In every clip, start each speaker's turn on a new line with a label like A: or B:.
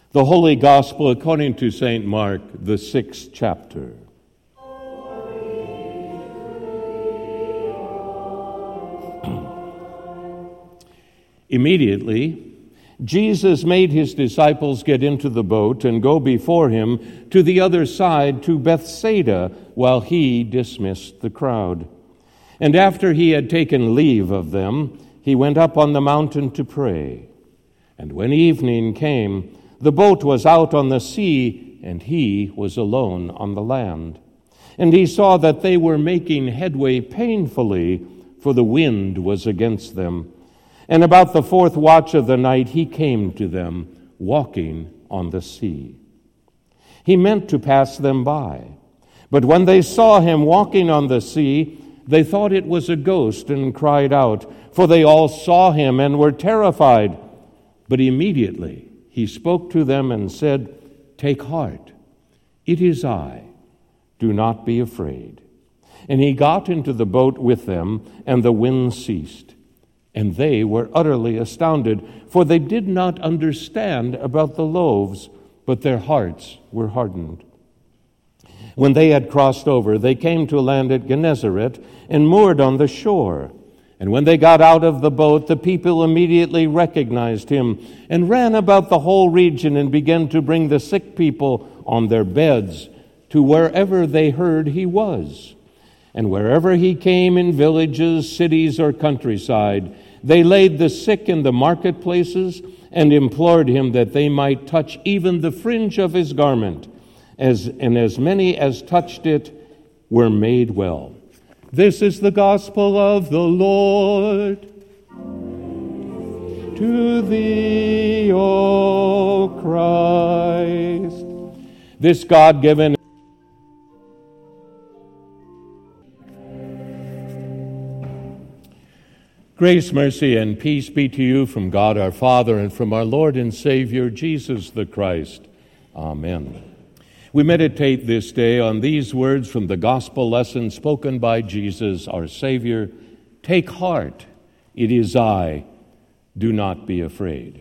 A: The Holy Gospel according to St. Mark, the 6th chapter. Immediately, Jesus made his disciples get into the boat and go before him to the other side to Bethsaida, while he dismissed the crowd. And after he had taken leave of them, he went up on the mountain to pray. And when evening came, the boat was out on the sea, and he was alone on the land. And he saw that they were making headway painfully, for the wind was against them. And about the fourth watch of the night he came to them, walking on the sea. He meant to pass them by, but when they saw him walking on the sea, they thought it was a ghost and cried out, for they all saw him and were terrified. But immediately he spoke to them and said, "Take heart, it is I. Do not be afraid." And he got into the boat with them, and the wind ceased. And they were utterly astounded, for they did not understand about the loaves, but their hearts were hardened. When they had crossed over, they came to land at Gennesaret and moored on the shore. And when they got out of the boat, the people immediately recognized him and ran about the whole region and began to bring the sick people on their beds to wherever they heard he was. And wherever he came, in villages, cities, or countryside, they laid the sick in the marketplaces and implored him that they might touch even the fringe of his garment. And as many as touched it were made well. This is the gospel of the Lord. To thee, O Christ. This God-given grace, mercy, and peace be to you from God our Father and from our Lord and Savior, Jesus the Christ. Amen. We meditate this day on these words from the gospel lesson spoken by Jesus, our Savior. Take heart, it is I. Do not be afraid.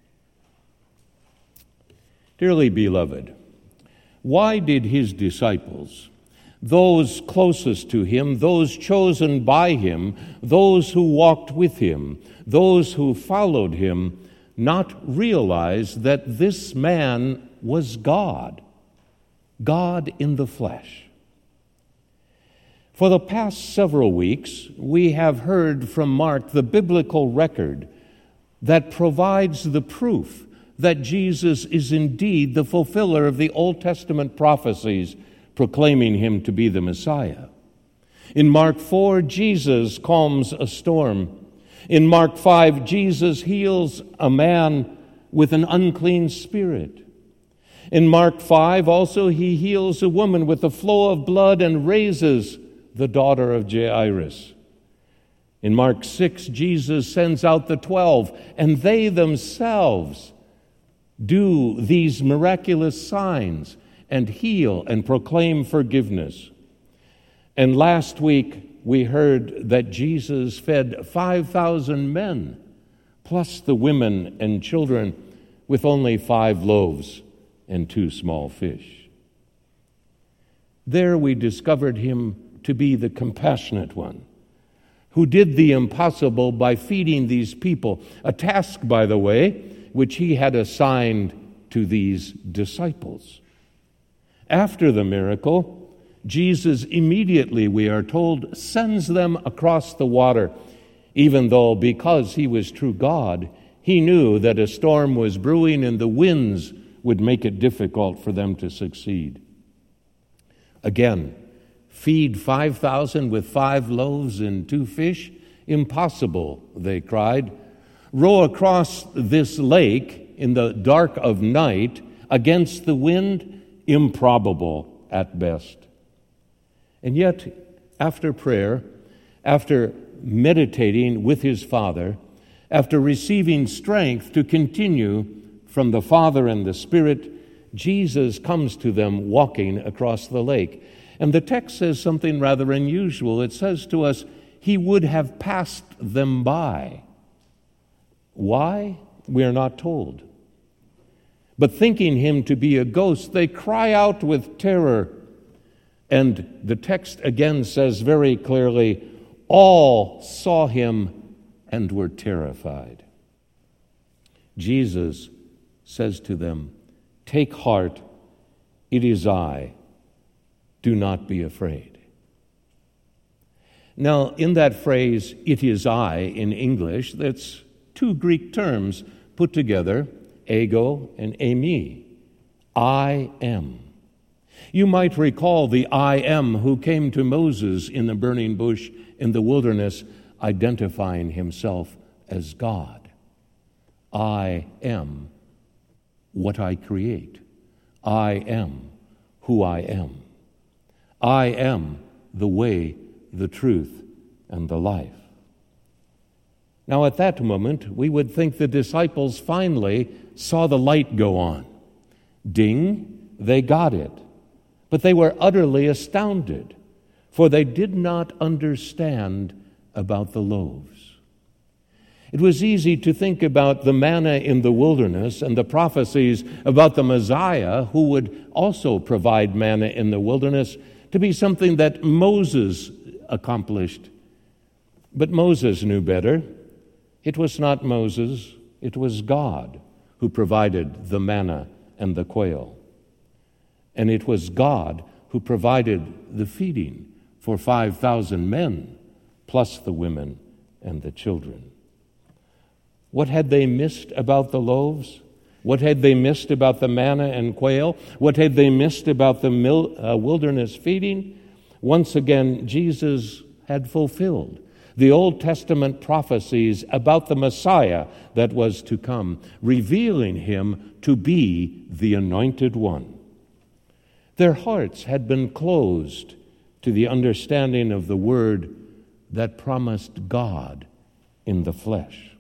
A: Dearly beloved, why did his disciples, those closest to him, those chosen by him, those who walked with him, those who followed him, not realize that this man was God, God in the flesh? For the past several weeks, we have heard from Mark the biblical record that provides the proof that Jesus is indeed the fulfiller of the Old Testament prophecies proclaiming him to be the Messiah. In Mark 4, Jesus calms a storm. In Mark 5, Jesus heals a man with an unclean spirit. In Mark 5, also, he heals a woman with a flow of blood and raises the daughter of Jairus. In Mark 6, Jesus sends out the 12, and they themselves do these miraculous signs and heal and proclaim forgiveness. And last week, we heard that Jesus fed 5,000 men, plus the women and children, with only 5 loaves and 2 small fish. There we discovered him to be the compassionate one, who did the impossible by feeding these people, a task, by the way, which he had assigned to these disciples. After the miracle, Jesus immediately, we are told, sends them across the water, even though, because he was true God, he knew that a storm was brewing and the winds would make it difficult for them to succeed. Again, feed 5,000 with 5 loaves and 2 fish? Impossible, they cried. Row across this lake in the dark of night against the wind? Improbable at best. And yet, after prayer, after meditating with his Father, after receiving strength to continue from the Father and the Spirit, Jesus comes to them walking across the lake. And the text says something rather unusual. It says to us, he would have passed them by. Why? We are not told. But thinking him to be a ghost, they cry out with terror. And the text again says very clearly, all saw him and were terrified. Jesus says to them, "Take heart, it is I. Do not be afraid." Now, in that phrase, "it is I," in English, that's two Greek terms put together, ego and eimi. I am. You might recall the I am who came to Moses in the burning bush in the wilderness, identifying himself as God. I am what I create. I am who I am. I am the way, the truth, and the life. Now, at that moment, we would think the disciples finally saw the light go on. Ding, they got it. But they were utterly astounded, for they did not understand about the loaves. It was easy to think about the manna in the wilderness and the prophecies about the Messiah, who would also provide manna in the wilderness, to be something that Moses accomplished. But Moses knew better. It was not Moses, it was God who provided the manna and the quail. And it was God who provided the feeding for 5,000 men, plus the women and the children. What had they missed about the loaves? What had they missed about the manna and quail? What had they missed about the wilderness feeding? Once again, Jesus had fulfilled the Old Testament prophecies about the Messiah that was to come, revealing him to be the Anointed One. Their hearts had been closed to the understanding of the word that promised God in the flesh.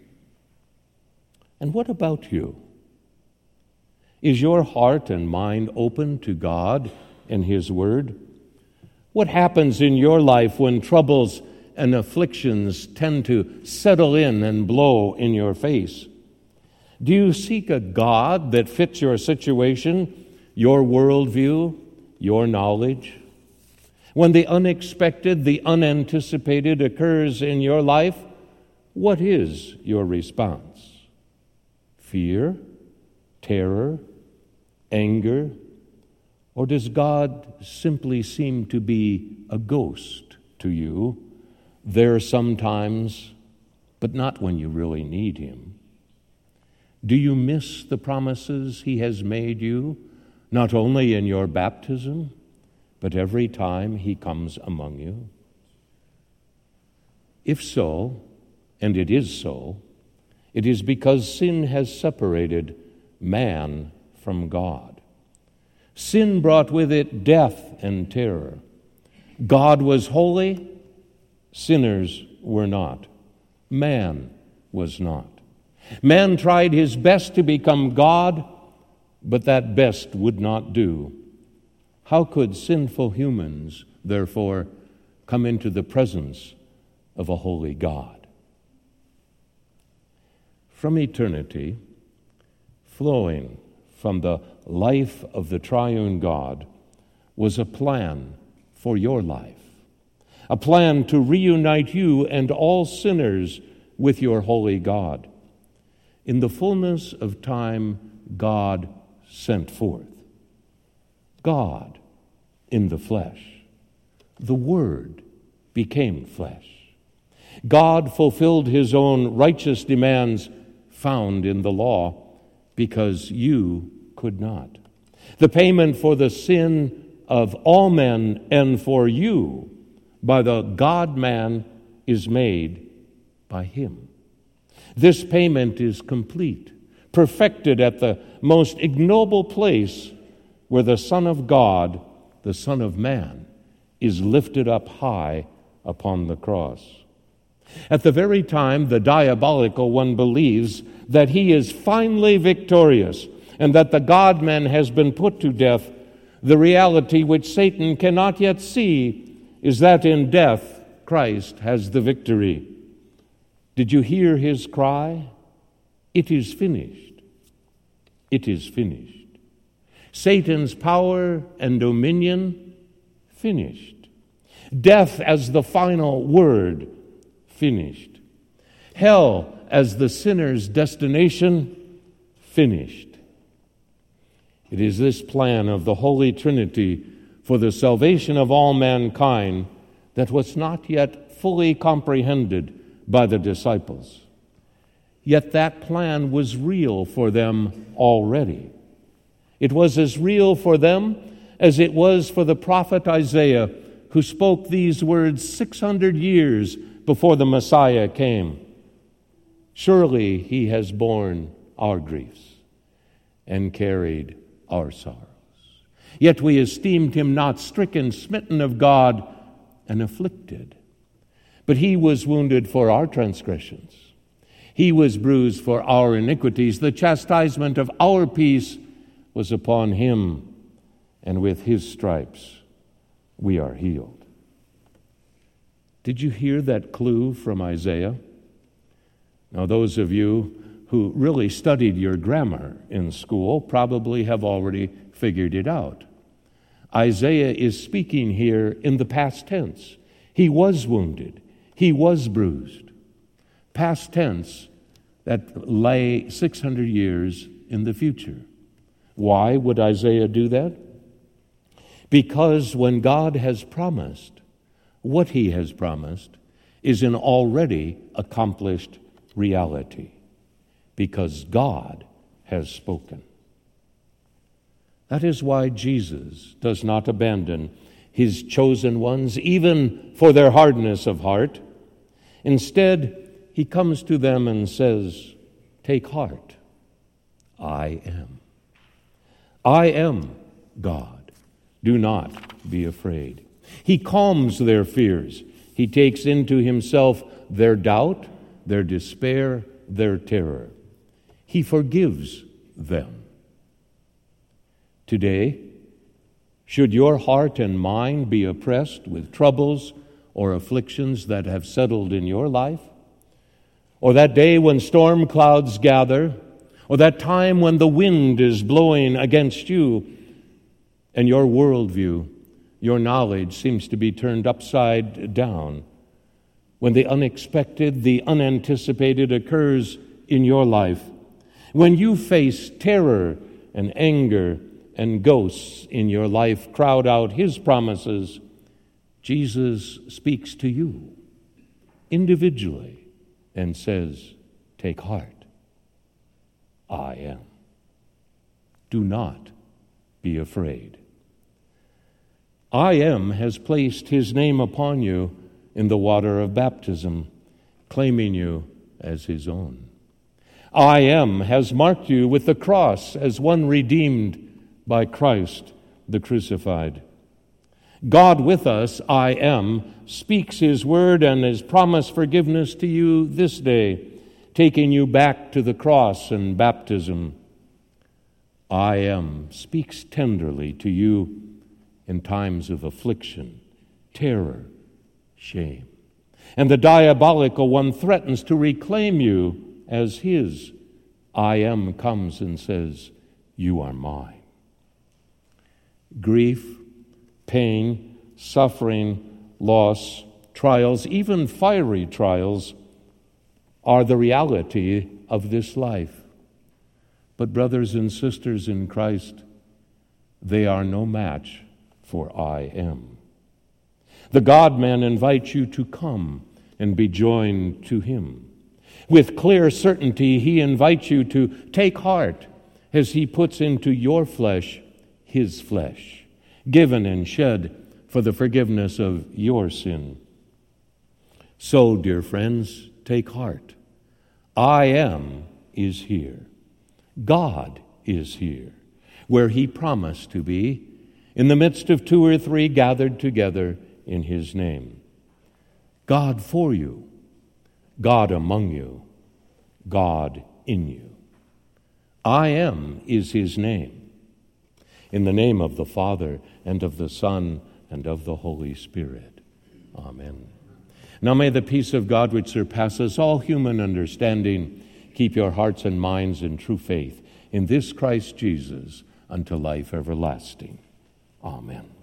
A: And what about you? Is your heart and mind open to God and His Word? What happens in your life when troubles and afflictions tend to settle in and blow in your face? Do you seek a God that fits your situation, your worldview, your knowledge? When the unexpected, the unanticipated occurs in your life, what is your response? Fear, terror, anger, or does God simply seem to be a ghost to you, there sometimes, but not when you really need Him? Do you miss the promises He has made you, not only in your baptism, but every time He comes among you? If so, and it is so, it is because sin has separated man from God. Sin brought with it death and terror. God was holy, sinners were not. Man was not. Man tried his best to become God, but that best would not do. How could sinful humans, therefore, come into the presence of a holy God? From eternity, flowing from the life of the triune God, was a plan for your life, a plan to reunite you and all sinners with your holy God. In the fullness of time, God sent forth. God in the flesh. The Word became flesh. God fulfilled His own righteous demands found in the law because you could not. The payment for the sin of all men and for you by the God-man is made by Him. This payment is complete, perfected at the most ignoble place where the Son of God, the Son of Man, is lifted up high upon the cross. At the very time the diabolical one believes that he is finally victorious and that the God-man has been put to death, the reality which Satan cannot yet see is that in death Christ has the victory. Did you hear his cry? It is finished. it is finished. Satan's power and dominion, finished. Death as the final word, finished. Hell as the sinner's destination, finished. It is this plan of the Holy Trinity for the salvation of all mankind that was not yet fully comprehended by the disciples. Yet that plan was real for them already. It was as real for them as it was for the prophet Isaiah, who spoke these words 600 years before the Messiah came. Surely he has borne our griefs and carried our sorrows. Yet we esteemed him not stricken, smitten of God, and afflicted. But he was wounded for our transgressions. He was bruised for our iniquities. The chastisement of our peace was upon him, and with his stripes we are healed. Did you hear that clue from Isaiah? Now, those of you who really studied your grammar in school probably have already figured it out. Isaiah is speaking here in the past tense. He was wounded. He was bruised. Past tense that lay 600 years in the future. Why would Isaiah do that? Because when God has promised, what he has promised is an already accomplished reality. Because God has spoken. That is why Jesus does not abandon his chosen ones, even for their hardness of heart. Instead, he comes to them and says, "Take heart, I am. I am God. Do not be afraid." He calms their fears. He takes into himself their doubt, their despair, their terror. He forgives them. Today, should your heart and mind be oppressed with troubles or afflictions that have settled in your life, or that day when storm clouds gather, or that time when the wind is blowing against you and your worldview, your knowledge seems to be turned upside down, when the unexpected, the unanticipated occurs in your life, when you face terror and anger and ghosts in your life crowd out his promises, Jesus speaks to you individually and says, "Take heart, I am. Do not be afraid." I am has placed his name upon you in the water of baptism, claiming you as his own. I am has marked you with the cross as one redeemed by Christ the crucified. God with us, I am, speaks his word and his promised forgiveness to you this day, taking you back to the cross and baptism. I am speaks tenderly to you in times of affliction, terror, shame. And the diabolical one threatens to reclaim you as his. I am comes and says, "You are mine." Grief, pain, suffering, loss, trials, even fiery trials, are the reality of this life. But brothers and sisters in Christ, they are no match for I am. The God-man invites you to come and be joined to him. With clear certainty, he invites you to take heart as he puts into your flesh his flesh, given and shed for the forgiveness of your sin. So, dear friends, take heart. I am is here. God is here, where he promised to be, in the midst of two or three gathered together in his name. God for you, God among you, God in you. I am is his name. In the name of the Father, and of the Son, and of the Holy Spirit. Amen. Now may the peace of God, which surpasses all human understanding, keep your hearts and minds in true faith in this Christ Jesus unto life everlasting. Amen.